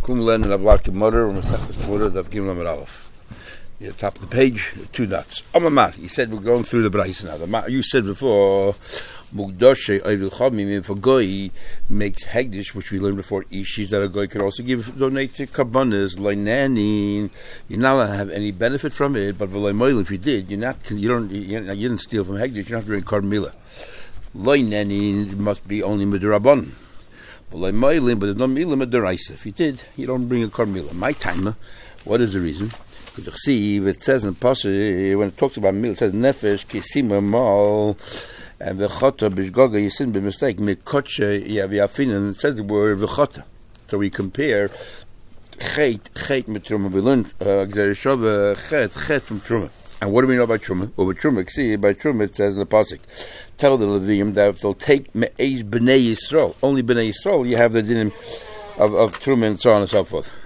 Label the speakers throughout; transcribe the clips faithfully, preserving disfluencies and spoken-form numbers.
Speaker 1: Kumlen and Avlarke Mother, and Masechtas Mother, Dav Gimel Amud Aleph. Yeah, top of the page, two dots. Amamar, he said we're going through the Brais now. The, you said before, Mugdoshe Oivil Chavmim, if a goy makes hegdish, which we learned before, ishis that a goy can also give, donate to karbanas, loinanin. You're not allowed to have any benefit from it, but v'loimoil, if you did, you're not, you don't, you didn't steal from hegdish, you're not doing karbmila. Loinanin must be only midrabon. V'loimoil, but there's no mila midaraisa. If you did, you don't bring a karbmila. My timer, what is the reason? Because you see, it says in Pasha, when it talks about mila, it says nefesh, kisima, mal, and v'chota b'shgoga, you sin by mistake, mikotche yaviyafin, and it says the word v'chota. So we compare chet, chet mit truma. We learn gzereshov chet, chet from truma. And what do we know about truma? Well, with truma, see, by truma it says in the pasuk, tell the Levium that if they'll take me'ez b'nei Yisrael, only b'nei Yisrael, you have the dinim of, of truma and so on and so forth.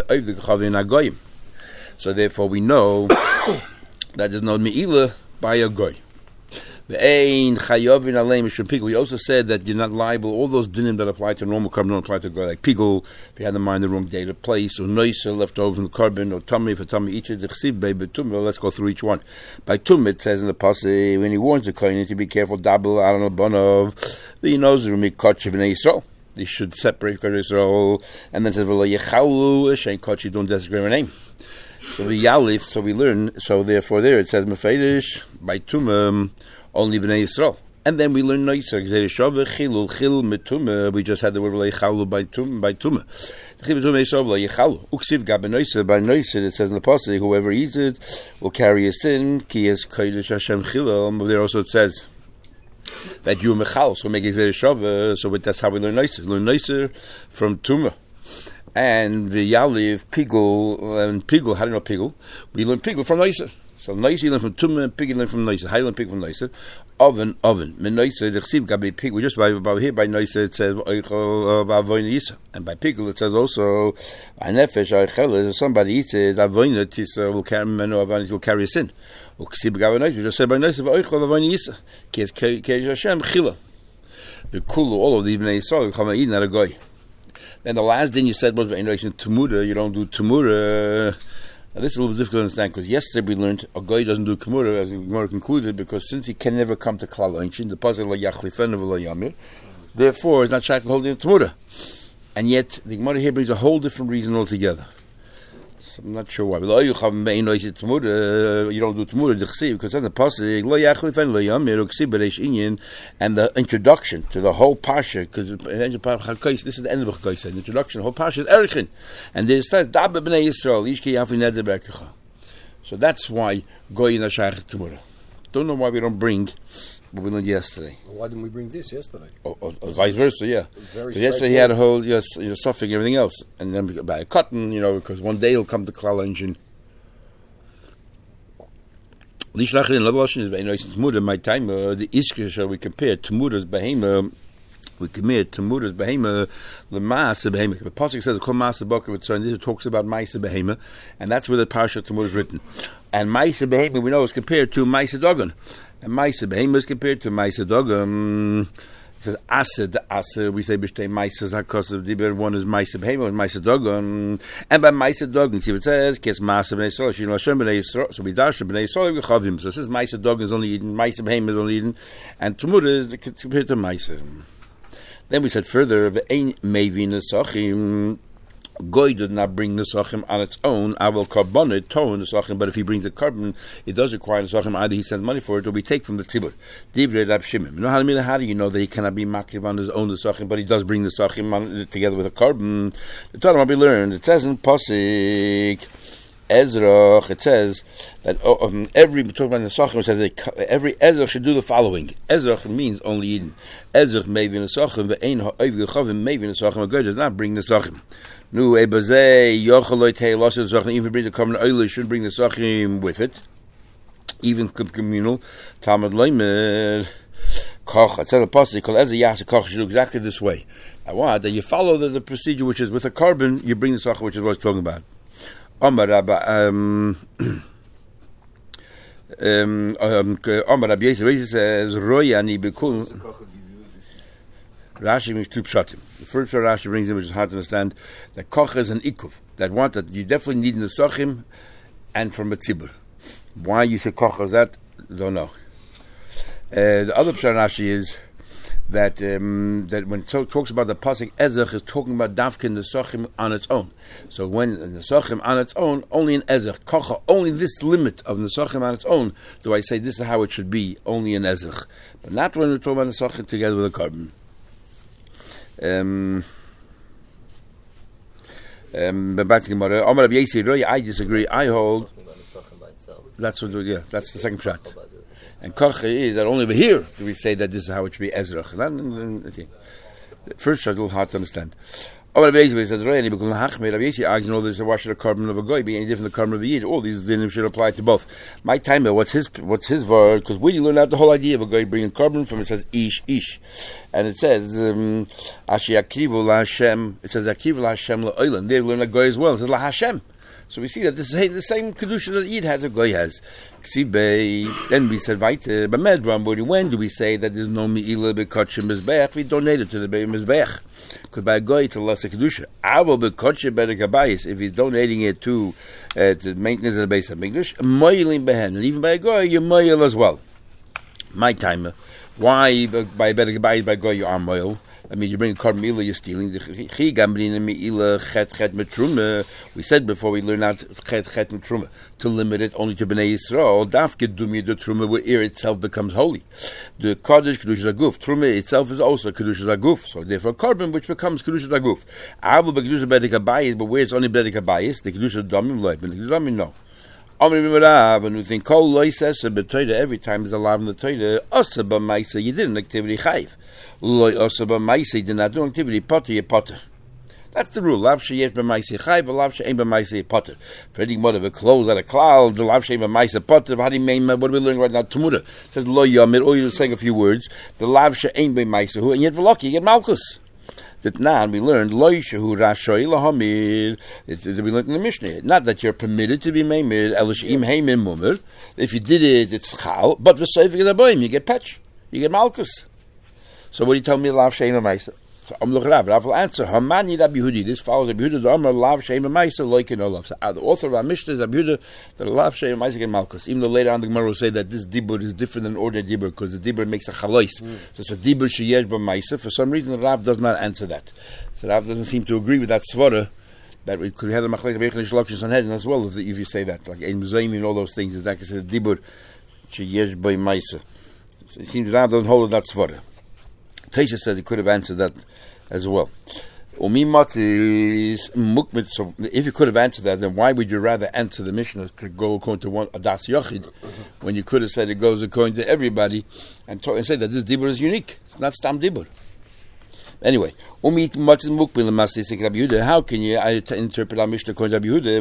Speaker 1: So therefore we know that there's no me'ilah by a goy. We also said that you're not liable. All those dinim that apply to normal carbon don't apply to goy, like pigul, if you had the mind the wrong date or place, or noisa left over from the carbon, or tummy, if a tummy eats it, let's go through each one. By tum, it says in the pasuk, when he warns the kohen to be careful, double, I don't know, bonov, he knows the kotche b'nei Yisrael. They should separate Yisrael, and then it says, v'lo yechalu, shein kotche, don't desecrate her name. So we yalif, so we learn, so therefore there it says, mefedish, by tumim, only b'nei Yisrael. And then we learn Noiser, Gzereshov, Chilul, Chil, Metumah. We just had the word Lechalu by Tumah. By Tumah. Chil, Metumah, Yisrael, Lechalu. Uksiv, Gab, Noiser, by Noiser, it says in the Pasuk, whoever eats it will carry a sin, Ki es Kodesh Hashem Chilal. There also it says that you Mechal, so make Gzereshov, so that's how we learn Noiser. Learn Noiser from Tumah. And the Yaliv, Pigul, and Pigul, how do you know Pigul? We learn Pigul from Noiser. So Noiser, you learn from Tumah, and Pigul, you learn from Noiser. How do you learn Pigul from Noiser? Oven, oven. Men Noiser, the Chsiv Gabi Pigul. Just by, by here by Noiser it says Oichel Avoyin Yisa, and by Pigul it says also Anefesh Oichel. If somebody eats it, Avoyin Tisa will carry Menu Avoyin will carry a sin. Uksiv Gabi Noiser just said by Noiser Oichel Avoyin Yisa. Kies Keish Hashem Chila. The Kulu, all of the Bnei Yisrael come and eat not a goy. Then the last thing you said was in relation to Tumura. You don't do Tumura. Now, this is a little bit difficult to understand because yesterday we learned a guy doesn't do Gemara, as the Gemara concluded, because since he can never come to Klal Einchin, the pasuk la yachlifen v'la yamir, therefore it's not shaykh holding Tumura. And yet the Gemara here brings a whole different reason altogether. So I'm not sure why. You don't do Tumura because in the pasuk la yachlifen la yamir uksiv b'reish inyan, and the introduction to the whole parsha, because this is the end of the Chakos. The introduction, the whole parsha is Erichin, and there it says Dabba b'nei Yisrael ishki yafi neder berkecha. So that's why goy in a shaykh Tumura. Don't know why we don't bring what we learned yesterday.
Speaker 2: Well, why didn't we bring this yesterday?
Speaker 1: Or, or, or vice versa, yeah. Because yesterday he had a whole yes, you know, suffering everything else, and then by a cotton, you know, because one day he'll come to Klal Einchin. Lishlachin and Lavoshin is by Tumura. My time, uh, the Iskar, we compare Tumura's behema. We compare Tumura's behema, the Maaseh behema. The pasuk says Kol Maaseh Boker, and this talks about Maaseh behema, and that's where the parsha Tumura is written. And Maaseh behema we know is compared to Maaseh Dogon. And Maaseh behema is compared to Maaseh Dogon. It says Aseh, the Aseh, we say B'shtei Maaseh Hakos of Diber, one is Maaseh behema, and Maaseh Dogon. And by Maaseh Dogon, see what it says, Kes Maaseh b'nei Yisrael, Shin Hashem b'nei Yisrael, so we dash b'nei Yisrael, we chavim. So it says Maaseh Dogon is only eaten, Maaseh behema is only eaten, and Tumura is compared to Maaseh. Then we said further, V'ein mevin nesachim, Goy did not bring nesachim on its own. I will carbonate tone nesachim, but if he brings a carbon, it does require nesachim. Either he sends money for it, or we take from the tzibur. Divrei Rab Shimon. You know how, how do you know that he cannot be makriv on his own nesachim, but he does bring nesachim together with a carbon? The Torah might be learned. It says in pasuk Ezra, it says that oh, um, every talking about the Nesachim, it says that every Ezra should do the following. Ezra means only Eden. Ezra maybe Nesachim, ve'ein ha'oiv yechavim maybe Nesachim. A guy does not bring Nesachim. Nu ebazei yochaloy tei losh Nesachim. Even bring the common oil, should bring Nesachim with it. Even communal. Talmud leimer. Koch. It says in the pasuk called Ezra Yasa Koch. You do exactly this way. I want that you follow the, the procedure, which is with a carbon, you bring the Nesachim, which is what I was talking about. Omar Rabba, um, um, Omar Rabbi Yisrael says, Royani Bekul. Rashi means two pshatim. The first pshat Rashi brings in, which is hard to understand, that koch is an ikuv, that one that you definitely need in the sochim and from a tzibur. Why you say koch is that, don't know. Uh, the other pshat Rashi is that um, that when it so, talks about the pasuk ezech is talking about dafka in the sochim on its own. So when in the sochim on its own, only in ezech kocha, only this limit of the sochim on its own, do I say this is how it should be, only in ezech, but not when we're talking about the sochim together with the carbon. Um, um, but back to Gemara, Omar Rabbi Yossi, I disagree. I hold that's what yeah, that's the second shot. And kocha is that only over here do we say that this is how it should be ezrach. First, it's a little hard to understand. Oh, Rabbi Yossi says, "Rabbi Yossi argues all this. Why should a carbon of a goy be any different than the carbon of a yid? All these dinim should apply to both." My timer, what's his what's his word? Because where you learn out the whole idea of a goy bringing carbon from, it says ish ish, and it says ashi akrivu la Hashem. It says akrivu la Hashem la oilan. They learn a goy as well. It says la Hashem. So we see that this is the same kedusha that Yid has, a goy has. Then we said, "Weiter, but Medram, when do we say that there's no meila bekotche mizbeach? We donate it to the mizbeach because by a goy it's a lesser kedusha. Avo bekotche better kabayis if he's donating it to uh, to maintenance of the base of mikdash, moiling behen, and even by a goy you moil as well. My timer, why by better kabayis by goy you are moil? That means you bring a carbon meila, you're stealing. We said before we learn out chet chet truma to limit it only to Bnei Yisrael. Dafke dumi the truma where ear itself becomes holy. The kodesh kedusha zaguf truma itself is also kedusha zaguf. So therefore, carbon which becomes kedusha zaguf. Avu bekedusha bedek habayis, but where it's only bedek habayis, the kedusha domim loy, but the domim no. And we think kol loy says b'toida every time is alive in the toida. Asa b'maisa you did an activity chayv. Loy asa b'maisa you did not do activity potter you potter. That's the rule. Lav sheyesh b'maisa chayv, lav she'ein b'maisa potter. For any more of a clothes at a cloud, the lav she'ein b'maisa potter. How do you mean? What are we learning right now? Tamura it says lo yamir. Or you're saying a few words. The lav she'ein b'maisa who, and yet v'loki you get malchus. That now we learned loy shehu rashoy lahamir. We learned in the Mishnah. Not that you're permitted to be meimir elishim heimin mumir. If you did it, it's chal. But for seifik adaboyim, you get patch, you get malchus. So what do you tell me? Lav shein b'maisa. So I'm looking at Rav will answer. Hamani Rabbi Yehudi. This follows Rabbi Yehuda. The Amar lav shein b'maisa loikin olav. So the author of our Mishnah is Rabbi Yehuda. The lav shein b'maisa get malchus. Even though later on the Gemara will say that this dibur is different than ordinary dibur because the dibur makes a chalois. Mm. So it's a dibur sheyesh b'maisa. For some reason, the Rav does not answer that. So Rav doesn't seem to agree with that svara that we could have the machlekes v'yechon shlokshis on head as well if, if you say that, like ein muzayim and all those things. Is that because it's a dibur sheyesh b'maisa? It seems Rav doesn't hold that svara. Teisha says he could have answered that as well. So if you could have answered that, then why would you rather answer the Mishnah to go according to one Adas Yochid when you could have said it goes according to everybody and, talk, and say that this dibur is unique? It's not stam dibur. Anyway, how can you interpret our Mishnah according to Rabbi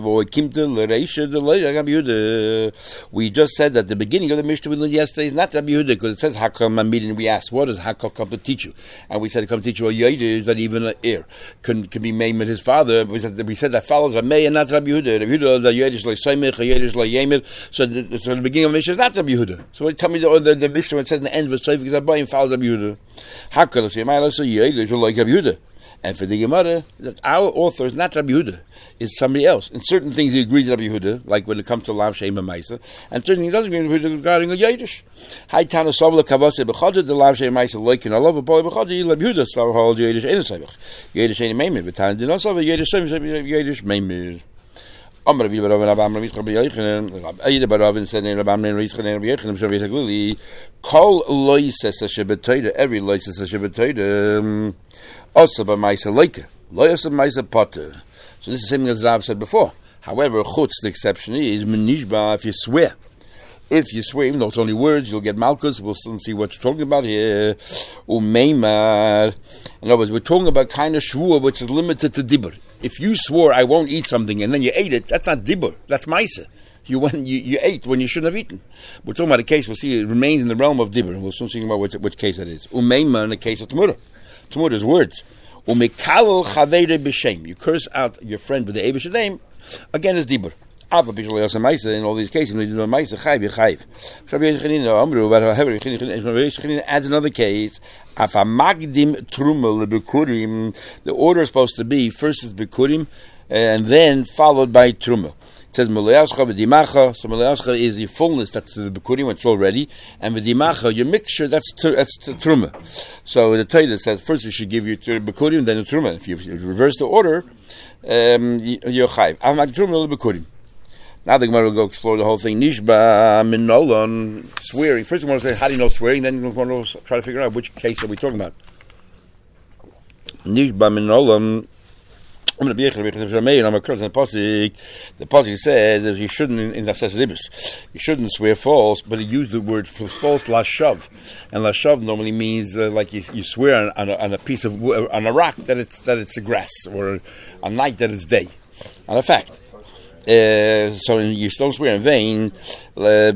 Speaker 1: Yehuda? We just said that the beginning of the Mishnah we learned yesterday is not Rabbi Yehuda because it says Hakal Mamid, and we asked, what does Hakal come to teach you? And we said it comes to teach you a Yedish that even an heir can, can be made with his father. We said, we said that follows a May and not Rabbi Yehuda. Rabbi Yehuda is a Yedish like Saimech, a Yedish like Yemir. So the, so the beginning of the Mishnah is not Rabbi Yehuda. So tell me the, the, the Mishnah when it says in the end of Saifik Zabayim follows Rabbi Yehuda. Hakal is a Yedish like Rabbi Yehuda. And for the Gemara, that our author is not Rabbi Yehuda, is somebody else. In certain things he agrees with Rabbi Yehuda, like when it comes to Lav Shein B'maisa, and certain things he doesn't agree with regarding a Yiddish. Hai Tana Savla Kavase B'chadr, the Lav Shein B'maisa, like in Allah, B'chadr, B'chadr, Rabbi Yehuda, Slav Hal Yiddish, Ein Savach. Yiddish Ein Meimir, B'tan Din Osav, Yiddish Savach, Yiddish Meimir. Amar Rabbi Yehuda, Rabbi Amram, Rabbi Yochanan, Rabbi Eida Baravin, said in Rabbi Amram, Rabbi Yochanan, Rabbi Yochanan, Rabbi Yochanan, Kol Loises Shebetoida, every Loises Shebetoida, also by Maisa Leika, Loyas of Maisa Potter. So this is the same thing as Rav said before. However, Chutz, the exception is Menishba if you swear. If you swear, even though it's only words, you'll get Malchus. We'll soon see what you're talking about here. Umeimar. In other words, we're talking about kind of shvua which is limited to dibur. If you swore, I won't eat something, and then you ate it, that's not dibur. That's Maisa. You went, you, you ate when you shouldn't have eaten. We're talking about a case, we'll see, it remains in the realm of dibur. We'll soon see about which, which case it is. Umeimar in the case of Tamura. Tamura is words. Umekalel chavere b'shem. You curse out your friend with the Eibush name. Again, is dibur. Ava Bishal Yasa Maisa, in all these cases, we do a Maisa, Chayv, Chayv. Shabbi Yechanina, Amru, but however, Yechanina adds another case. Afa Magdim Truma Lebekurim, the order is supposed to be first is Bekurim, and then followed by Truma. It says Meleascha v'dimacha. So Meleascha is the fullness, that's the Bekurim, it's all ready, and v'dimacha, your mixture, that's that's Truma. So the Torah says first you should give your Bekurim, then the Truma. If you, if you reverse the order, um, you're Chayv. Afa Magdim Truma Lebekurim. Now the Gemara will go explore the whole thing. Nishba min nolon, swearing. First we want to say, how do you know swearing? Then we want to try to figure out which case are we talking about. Nishba min nolon. I'm going to be able to say, I'm a curse in the Pasuk. The Pasuk says that you shouldn't, in the Sesedibus, you shouldn't swear false, but he used the word for false, lashav. And lashav normally means uh, like you, you swear on, on, a, on a piece of, on a rock that it's, that it's a grass, or a night that it's day. On a fact. Uh, so you don't swear in vain. The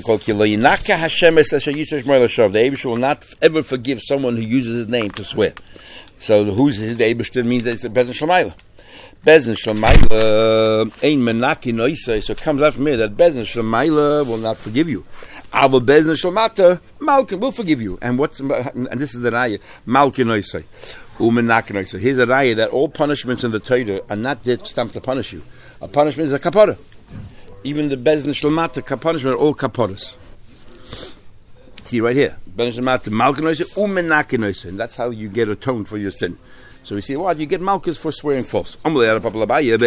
Speaker 1: Eibush will not ever forgive someone who uses his name to swear. So who's his the Eibush means that it's a Bezen Shlomayla. Bezen Shlomayla ein menaki noisei. So it comes out from here that Bezen Shlomayla will not forgive you. Aval Bezen Shlomata Malkin will forgive you. And what's and this is the raya Malkin noisei. Umenaki noisei. Here's a raya that all punishments in the Torah are not there stamped to punish you. A punishment is a kapara. Even the Bezen Shlomata punishment are all kaparas. See right here. Bezen Shlomata Malkin noisei umenaki noisei. And that's how you get atoned for your sin. So we see, well, you get malchus for swearing false. Who said, why are you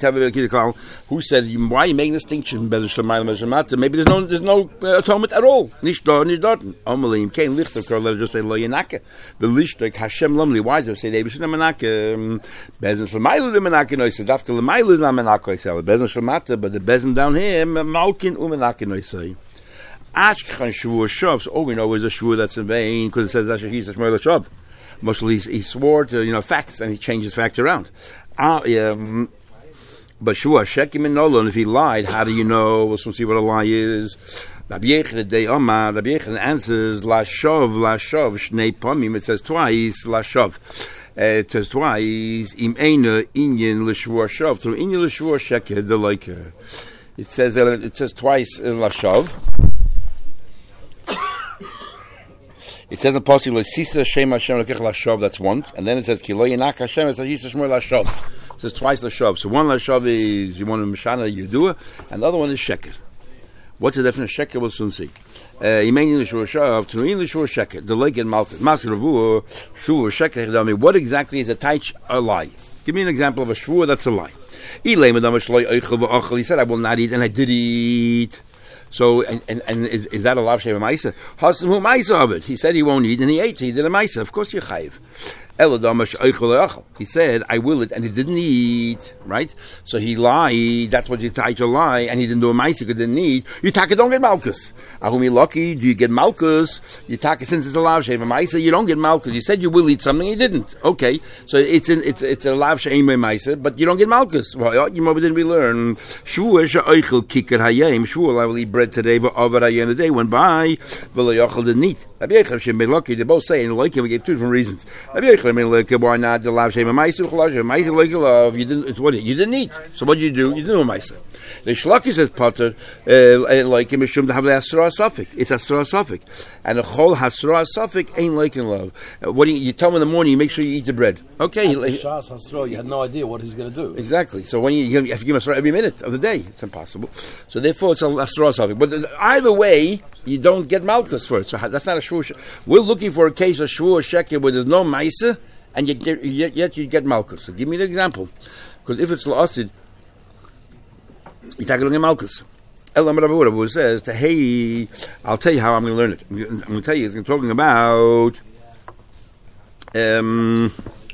Speaker 1: making this distinction? Maybe there's no there's no uh, atonement at all. Nicht da, nicht dort. Amalim, kein Lichter, let us just say, lo yenake. The Lichter, Hashem Lumli, why does it say, they should not menake? Bezen Shlomayla, the menake, no, so Dafka Lamayla is not menake, so Bezen Shlomata, but the Bezen down here, Malkin, umenake, no, so. Ashkhan Shvur Shav, all we know is a Shvur that's in vain, because it says that he's a Shmur Shav. Mostly he swore to, you know, facts, and he changes facts around. Uh, um, but sure, shekim in nolon, if he lied, how do you know? We'll see what a lie is. Rabbi Yechon de Omar, Rabbi Yechon answers, La shov, la shov, shnei pomim, it says twice, la shov. Uh, it says twice, im eina inyan l'shvur shov, through inyan l'shvur sheker, the like. It says, uh, it says twice, uh, la shov. It says in the Pasuk, "Sisa Shem Hashem Lekech Lashav." That's once, and then it says, "Ki lo Yinak Hashem." It says, "Yisa Shmur Lashav." It says twice Lashav. So one Lashav is you want to Mishana Yedua, and the other one is Sheker. What's the definition of Sheker? We'll soon see. Yimei L'Shur Shav, Tunuin L'Shur Sheker. The Lake and Malchus, Masker Ravu, Shur Sheker. Tell me what exactly is a taich a lie? Give me an example of a shvur that's a lie. He said, "I will not eat," and I did eat. So, and, and, and is, is that a lav sheva ma'isa? Hasam hu ma'isa of it. He said he won't eat, and he ate. He did a ma'isa. Of course, you're chayiv. He said, I will it, and he didn't eat, right? So he lied, that's what you tie to lie, and he didn't do a ma'isa, he didn't eat. You take it, don't get malchus. Ahumi lucky, do you get malchus? You take it since it's a lav sheva ma'isa, you don't get malchus. You said you will eat something, you didn't. Okay, so it's an, it's it's a lav sheva ma'isa, but you don't get malchus. Well, you maybe didn't we learn? Shvuah she'oichel kiker hayim. Shvuah, I will eat bread today, but over hayim the day went by. V'lo yochel didn't eat. Rabbi Yechon shem ben lucky. They both say, and like him, we gave two different reasons. Rabbi Yechon why not the lav shema ma'isa chalash ma'isa like love you didn't it's what you didn't eat, so what did you do? You didn't do a ma'isa. The shlaki says potter uh, like him to have the asra suffix. It's asra suffix, and the whole asra suffix ain't like in love. Uh, what do you, you tell him in the morning? You make sure you eat the bread. Okay,
Speaker 2: like, shas hasra, you had no idea what he's going to do.
Speaker 1: Exactly. So when you, you have to give him asra every minute of the day, it's impossible. So therefore, it's a asra suffix. But either way, you don't get malchus for it. So that's not a shvur. We're looking for a case of shvur sheker where there's no ma'isa. And yet, yet, yet you get malchus. So give me the example, because if it's la'asid, you take a look at malchus. Elam Rabbi says, "Hey, I'll tell you how I'm going to learn it. I'm going to tell you. It's talking about um,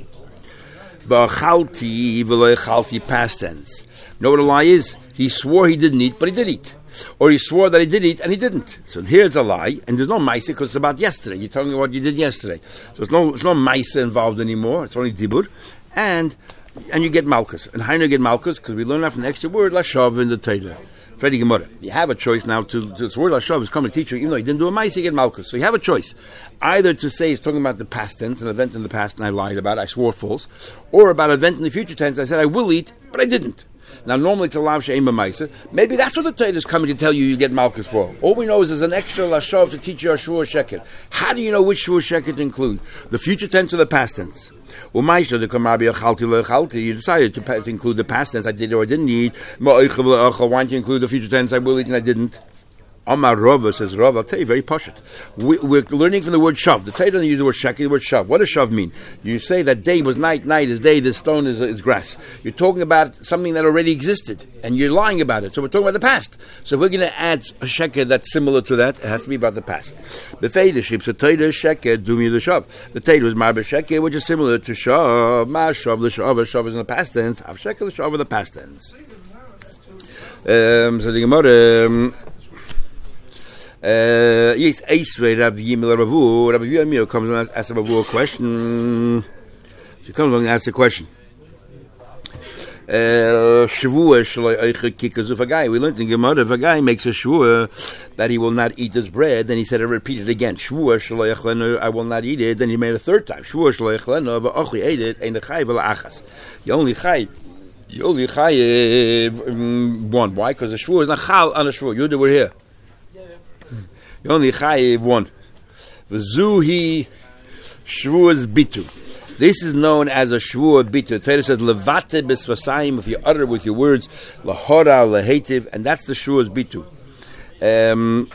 Speaker 1: ba'chalti v'lo'chalti past tense. You know what a lie is? He swore he didn't eat, but he did eat. Or he swore that he did eat, and he didn't. So here it's a lie, and there's no ma'isa because it's about yesterday. You're telling me what you did yesterday. So it's no, it's no ma'isa involved anymore. It's only dibur. And and you get malchus. And how do you get malchus? Because we learn that from the extra word, lashav in the Torah. Freddy Gemara. You have a choice now to, to this word lashav is coming to teach you, even though you didn't do a ma'isa, you get malchus. So you have a choice. Either to say it's talking about the past tense, an event in the past, and I lied about it, I swore false. Or about an event in the future tense, I said I will eat, but I didn't. Now, normally it's a lav she'em b'maisa. Maybe that's what the Torah is coming to tell you you get malchus for. All we know is there's an extra lashav to teach you a shvua sheket. How do you know which shvua sheket to include? The future tense or the past tense? U'maisa the kamabi achalti le'achalti. You decided to, to include the past tense. I did or I didn't eat. Ma'oichav le'achal. Why don't you include the future tense? I will eat and I didn't. Amar Rava says, Rava, I'll tell you, very poshut. We, we're learning from the word shav. The Torah doesn't use the word shaki, the word shav. What does shav mean? You say that day was night, night is day, this stone is, is grass. You're talking about something that already existed, and you're lying about it. So we're talking about the past. So if we're going to add a sheker that's similar to that, it has to be about the past. The Torah ships, the Torah sheker, dumi the shav. The Torah was marba sheker, which is similar to shav. Ma shav, the shav, shav is in the past tense. Av sheker, the shav in the past tense. Um, so the Gemara... Um, Uh, yes, Eisrei Rav Yimel Ravu. Rav Yimel comes along and asks Ravu a question. She comes along and asks a question. Shavua shaloi oicha kikas. If a guy, we learned in Gemara, if a guy makes a shvua that he will not eat his bread, then he said, I repeat it again. Shvua shaloi echlenu, I will not eat it. Then he made a third time. Shvua shaloi echlenu, v'ochli ate it, ein chai v'la'achas. You only chai. You only chai one. Why? Because the shvua is not chal on a shvua. You do it here. You only chayiv one. V'zuhi shvuas bitu. This is known as a shvua bitu. The Torah says levate b'svasayim. If you utter with your words lahora lehetiv, and that's the shvuas bitu. Um,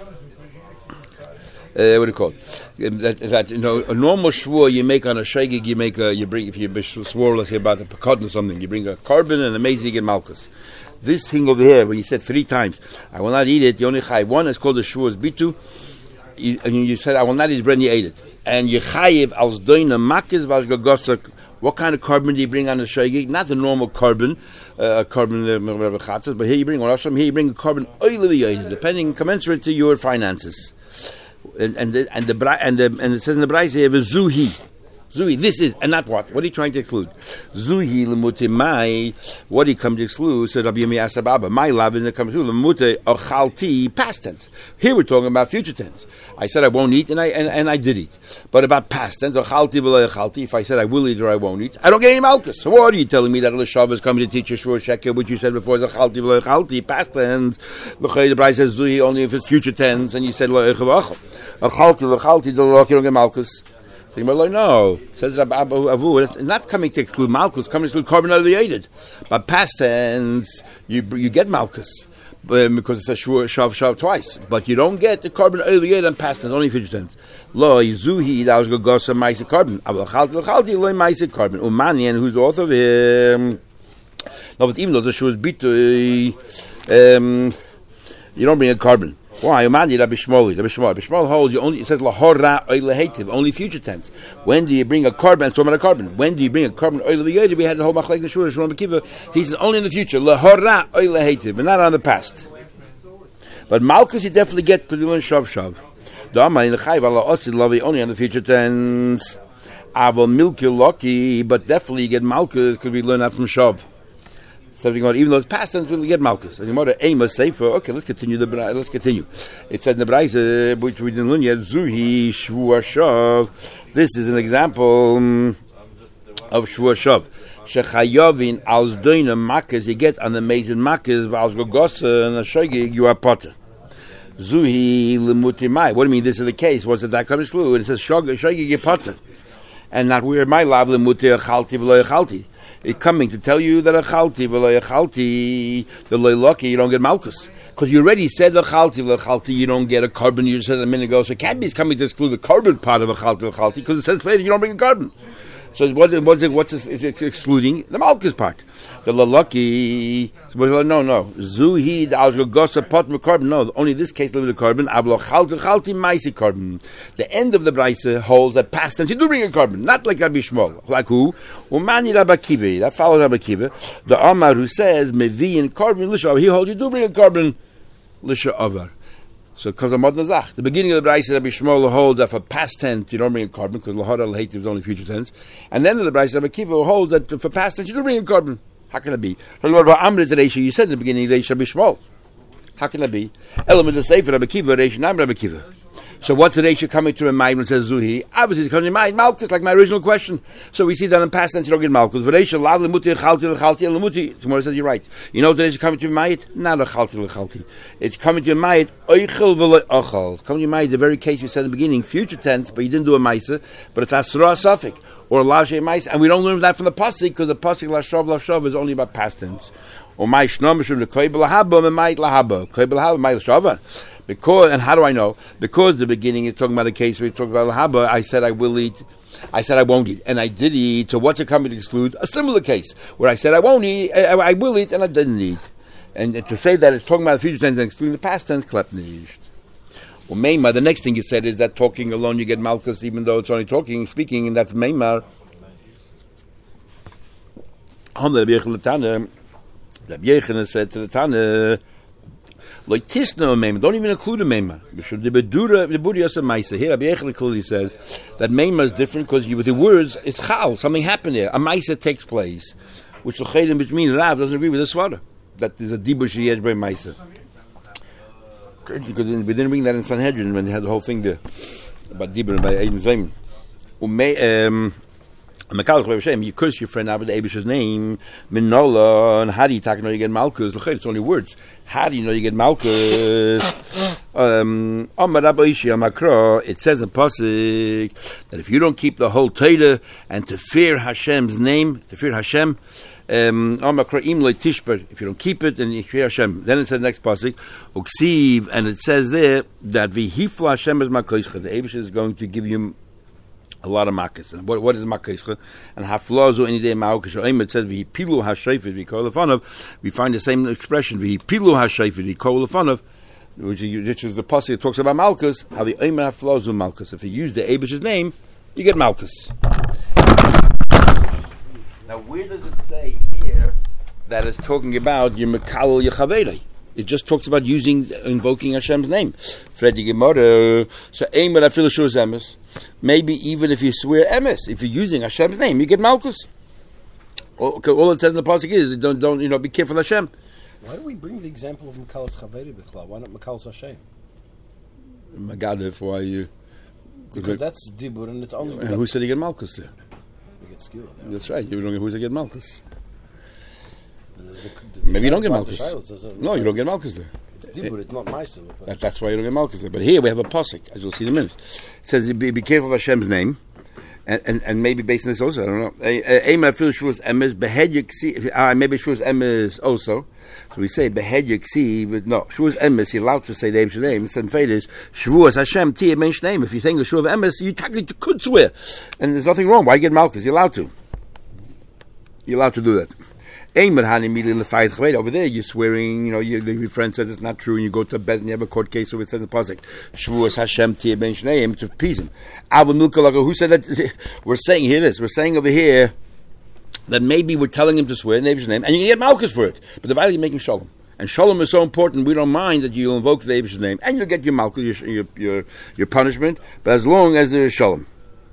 Speaker 1: uh, what do you call it? That, that you know, a normal shvua you make on a shegig, you make a, you bring if you swore like about a pekod or something, you bring a carbon and a mezig and malchus. This thing over here, where you said three times, I will not eat it, you only chayiv one, it's called the shvuas bitu, you, and you said, I will not eat bread, and you ate it. And you chayiv als doina makis v'az gagosak. What kind of carbon do you bring on the shogeg? Not the normal carbon, uh, carbon, uh, but here you bring, here you bring a carbon oil, depending, commensurate to your finances. And, and, the, and, the, and, the, and it says in the Braise here, zuhi. Zuhi, this is, and not what? What are you trying to exclude? Zuhi lemute mai, what are you come to exclude? Said Rabbi Yemi Asababa, my love is come to lemute ochalti, past tense. Here we're talking about future tense. I said I won't eat, and I and, and I did eat. But about past tense, ochalti v'lo ochalti, if I said I will eat or I won't eat, I don't get any malchus. So what are you telling me that L'shav is coming to teach you shvur sheker, which you said before is ochalti v'lo ochalti, past tense? The Braise says Zuhi only if it's future tense, and you said lo ochalti, ochalti, ochalti, you don't get malchus. So no, says Rabbi Abu Avu, it's not coming to exclude malchus, coming to exclude carbon alleviated. But past tense, you you get malchus um, because it's a shvur shav shav twice, but you don't get the carbon alleviated on past tense, only future tense. Lo yizuhi that was gogosa ma'aseh carbon. Avol chalti chalti lo ma'aseh carbon. Umanian, who's the author of him. No, but even though the shvur is bitu, um, you don't bring a carbon. Why? Umani Rabbi Shmoli. Rabbi Shmoli. Rabbi Shmoli holds you only. It says lahora oilehetiv. Only future tense. When do you bring a carbon? It's talking about a carbon. When do you bring a carbon oilehetiv? We had the whole machlek neshur Shmuel Mekiva. He says only in the future. Lahora oilehetiv, but not on the past. But malchus you definitely get because you learn shav shav. The Amar in the chayv ala osid lavi only on the future tense. Avol milki loki, but definitely you get malchus because we learn that from shav. Something about even though it's past tense, we'll get malchus. And the aim is safer. Okay, let's continue the let's continue. It said in the Braise, which we didn't learn yet, Zuhi Shvua Shav. This is an example um, of Shvua Shav. Shechayovin als doina makkes, you get on the mazen makkes, als gogosa and a shogeg, you are potter. Zuhi lemutimai. What do you mean this is the case? What's the dakam shlu? And it says shogeg you potter. And not where my lav lemuti achalti v'lo achalti. It's coming to tell you that a chalti v'lo achalti, the loyloki, you don't get malchus. Because you already said the chalti v'lo achalti, you don't get a carbon, you just said a minute ago. So it can't be it's coming to exclude the carbon part of a chalti v'lo achalti, because it says later you don't bring a carbon. So what, what's it, what's it, it's excluding? The malchus part. The loyloki, no, no. Zuhi, the algogosa pot carbon, no. Only this case limited carbon. Ablo chalti chalti maisi carbon. The end of the Braise holds that past tense you do bring a carbon, not like Rabbi Shmuel. Like who? Umani Rabbi Kiva. That follows Rabbi Kiva. The Amar who says mevi in carbon lisha, he holds you do bring a carbon lisha avar. So it comes to Mod Nazach. The beginning of the Braise, Rabbi Shmuel holds that for past tense you don't bring a carbon because lahara l'heitiv is only future tense. And then in the Braise, Rabbi Kiva holds that for past tense you do bring a carbon. How can it be? You said in the beginning, Reish Rabbi Shmuel. How can it be? Element of Sefer Rabbi Kiva, Reish Nam Rabbi Kiva. So what's the ratio coming to a mind when it says Zuhi? Obviously it's coming to mind Malkus, like my original question. So we see that in past tense you don't get Malkus. V'reisha lav lemuti lechalti lechalti lemuti. Tomorrow says you're right. You know what the ratio coming to a mind? Not lechalti lechalti. It's coming to a mind oichel v'lo ochal. It's coming to a mind the very case you said in the beginning, future tense, but you didn't do a maisa, but it's asra safik or lashe maisa, and we don't learn that from the pasuk because the pasuk lashav lashav is only about past tense. Or my shnamishum the koibel lahaba and might lahaba koibel lahaba might lashava. Because, and how do I know? Because the beginning is talking about a case where we talk about lahaba. I said I will eat. I said I won't eat, and I did eat. So what's it coming to exclude? A similar case where I said I won't eat, I, I will eat, and I didn't eat. And, and to say that it's talking about the future tense and excluding the past tense, klepnisht. Well, meimar. The next thing you said is that talking alone you get malchus, even though it's only talking, speaking, and that's meimar. Rabbi Yechon said to the Tana, like tisno meimar, don't even include a meimar. The bedura, the budiyasa maisa. Here, Rabbi Yechon clearly says that meimar is different because with the words it's chal, something happened there. A maisa takes place, which the chedim between Rav doesn't agree with the svara. That is a dibur sheyed by maisa. Crazy because we didn't bring that in Sanhedrin when they had the whole thing there about dibur by Eidem Zayim. Um. You curse your friend out with the Abish's name, Minola, and how do you talk know you get Malchus? It's only words. How do you know you get Malchus? Um, it says in Pasuk that if you don't keep the whole Torah and to fear Hashem's name, to fear Hashem, um, if you don't keep it, then you fear Hashem. Then it says the next Pasuk, Uksiv, and it says there that Vihifla Hashem is Makoischa. The Abish is going to give you a lot of makkahs. And what, what is makkah? And haflazu any day ma'okish. It says v'hipilu hashayfid v'kol lefanov. We find the same expression v'hipilu hashayfid v'kol lefanov, which is the pasuk that talks about malchus. How the oimer haflazu malchus. If you use the Abish's name, you get malchus. Now, where does it say here that it's talking about your mekal yechavedei? It just talks about using, invoking Hashem's name. Fredi Gemara. So oimer afilu shus emes. Maybe even if you swear emes, if you're using Hashem's name, you get malchus. All, all it says in the pasuk is don't, don't, you know, be careful of Hashem.
Speaker 2: Why do we bring the example of Mekalas Chaveri B'Klal? Why not Mekalas Hashem?
Speaker 1: Magadev, why you?
Speaker 2: Because that's dibur, and it's only.
Speaker 1: And who said you get malchus there?
Speaker 2: You get skill. Yeah.
Speaker 1: That's right. You don't get who's get malchus.
Speaker 2: The, the, the
Speaker 1: Maybe you don't get malchus.
Speaker 2: The
Speaker 1: no, you don't get malchus there.
Speaker 2: It's dibur. It, it's not meister.
Speaker 1: That, that's why you don't get malchus there. But here we have a pasuk, as you'll see in a minute. It says be, be careful of Hashem's name. And, and and maybe based on this also, I don't know. Maybe shvus emes also. So we say behed yaksi, but no shvus emes. You're allowed to say the Abish's name. It's unfair. Is shvus Hashem ti men's name. If you think the shvus emes, you technically could swear, and there's nothing wrong. Why get malchus? You're allowed to. You're allowed to do that. Over there, you're swearing. You know, you, your friend says it's not true, and you go to a bez and you have a court case. So it says in the pasuk, "Shvuas Hashem ti ben shneim," to appease him. Who said that? We're saying here this. We're saying over here that maybe we're telling him to swear in Abish's name, and you can get malchus for it. But the value you're making shalom, and shalom is so important. We don't mind that you'll invoke the Abish's name, and you'll get your malchus, your your your, your punishment. But as long as there is shalom.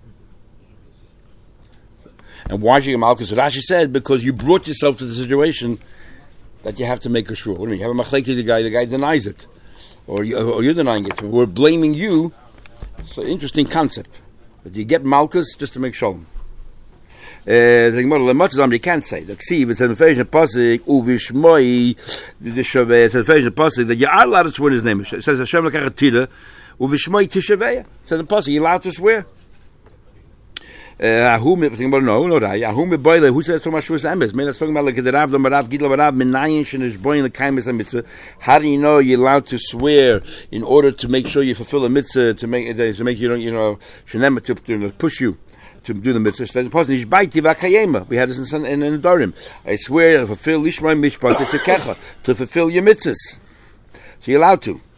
Speaker 1: And why should you get malchus? Rashi said because you brought yourself to the situation that you have to make a shur. What do you mean? You have a machlekes the guy, the guy denies it, or, you, or you're denying it. We're blaming you. It's an interesting concept that you get malchus just to make shalom. Uh, the Gemara you can't say the ksiv. It's an official pasuk uvishmoi. The shaveh. It's an official pasuk that you are allowed to swear in his name. It says Hashem lekach tira uvishmoi tishaveh. It says in pasuk you're allowed to swear. Uh, who no, no, right. Who says so much was emes? Man, that's talking about like the Rav, the Rav, Gidla, Rav, Menayin, Shenish, Boyin, the Kaimis, and Mitzvah. How do you know you're allowed to swear in order to make sure you fulfill a mitzvah to make to make you don't you know Shenem to, to push you to do the mitzvah? We had this in in, in Dorim. I swear to fulfill Lishma Mishpat. It's a kecha to fulfill your mitzvahs. So you're allowed to.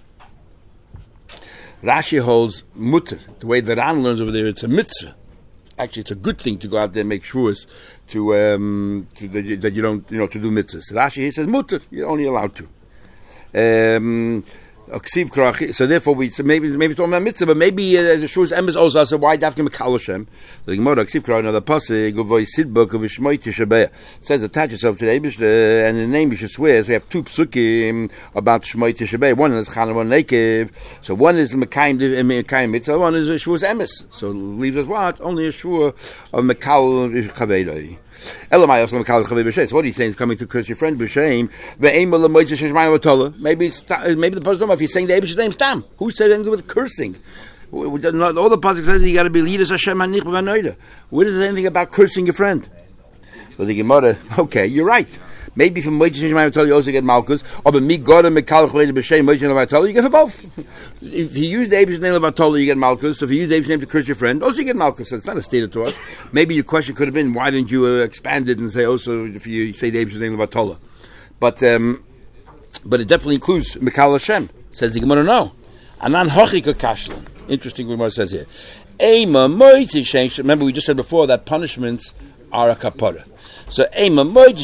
Speaker 1: Rashi holds mutter. The way that Ran learns over there, it's a mitzvah. Actually, it's a good thing to go out there and make sure to, um, to that, that you don't, you know, to do mitzvahs. Rashi he says mutter, you're only allowed to. Um, So therefore, we so maybe maybe it's talking about mitzvah, but maybe uh, the shua's emes also. So why dafke mekal Hashem? The Gemara ksiv krach another pasuk of Sidbuk of Shmoi Tishabeh says attach yourself to the Eibush and the name you should swear. So we have two psukim about Shmoi Tishabeh. One is Chana, one Nekev. So one is mekayim mekayim mitzvah. One is a shua's emes. So leaves us what? Only a shua of mekal chaveiroi. Elamai also mekal chaveiroi b'shem. So what he's saying is coming to curse your friend b'shem. Ve'eim l'moitz sheshmayim v'tola. Maybe it's maybe the person if he's saying the Eibush's name stam. Who said anything with cursing? All the pasuk says you got to be leaders Hashem hanich b'vanoida. Where does it say anything about cursing your friend? So the Gemara, okay, you're right. Maybe from Moitz Sheshmayim V'tola you also get Malkus, or but me God and Mekal Chavei B'Shem Moitz Sheshmayim V'tola you get for both. If you use the Eibush's name of V'tola you get Malkus. So if you use the Eibush's name to curse your friend, also you get Malkus. So it's not a stated to us. Maybe your question could have been, why didn't you uh, expand it and say also if you say the Eibush's name of V'tola? But um, but it definitely includes Mekal Hashem. Says the Gemara, no. Anan Hochika Kashlan. Interesting what Gemara says here. Remember we just said before that punishments are a kapara. So that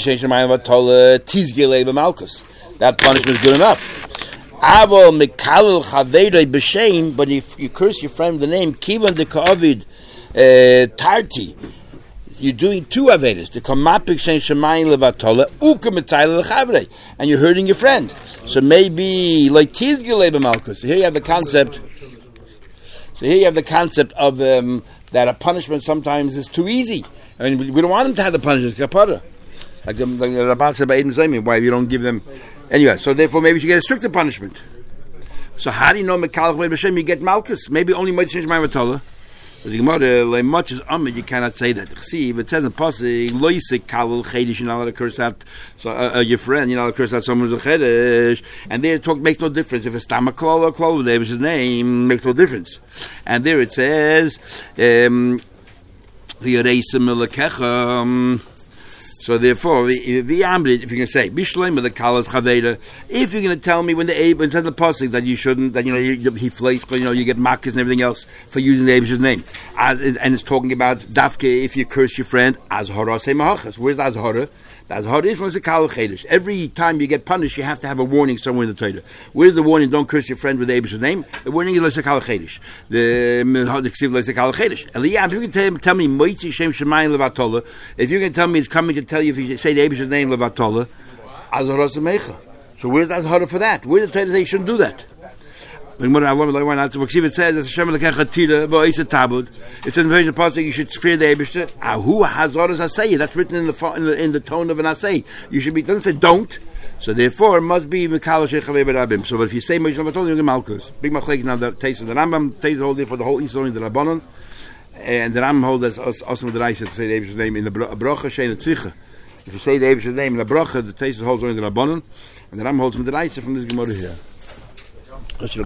Speaker 1: punishment is good enough. But if you curse your friend with the name Kivan de Ka'avid Tarti, you're doing two avedas. The kamapik shein shemayim levatola uka mitzayla lechavre, and you're hurting your friend. So maybe like tizgilei b'malkus. So here you have the concept. So here you have the concept of um, that a punishment sometimes is too easy. I mean, we, we don't want them to have the punishment kapara. Like the like Rabban said by Eden Zayim, why you don't give them anyway. So therefore, maybe you should get a stricter punishment. So how do you know Mekal Chavei B'Shem you get Malkus? Maybe only Moitz Sheshmayim V'tola. The Gemara, like much as Amid, you cannot say that. See, if it says in Pasuk, Loisik Kalul Chedesh, you're not allowed to curse out so, uh, uh, your friend, you're not allowed to curse out someone who's a Chedesh, and there it talk, makes no difference. If it's Tamaklal or Klal, there is his name, makes no difference. And there it says, um, so therefore, if you're going to say, Bishleim with the Kalas Chaveda, if you're going to tell me when the Abe, instead of the Pasuk that you shouldn't, that you know, you, he flakes, but you know, you get Makkahs and everything else for using the Abe's name. As, and it's talking about Dafke, if you curse your friend, Azhara say Mahachas. Where's the Azhara? The Azhara is from the Kal Chedesh. Every time you get punished, you have to have a warning somewhere in the Torah. Where's the warning? Don't curse your friend with the Abe's name. The warning is Kal Chedesh. The Ksiv Kal Chedesh. Eliyah, if you can tell, tell me Moitzi Shem Shemayim Levatola, if you can tell me it's coming to tell you if you say the Abe's name Levatola, Azhara Semecha. So where's the Azhara for that? Where's the Torah say you shouldn't do that? It says as Hashem lekechatira v'oisa tabud. It says in the pasuk you should fear the Eibishter. Who hazoras asay? That's written in the, in the in the tone of an asay. You should be. It doesn't say don't. So therefore, it must be mekal shechavei berabim. So, but if you say Moshe Rabbeinu, you get malchus. Big machlek now the taste of the Rambam taste holding for the whole East only the Rabbanon, and the Rambam holds as also the Raisa to say the Eibishter's name in the bracha shein etzicha. If you say the Eibishter's name in the bracha, the taste holds only the Rabbanon, and the Rambam holds with the Raisa from this Gemara here.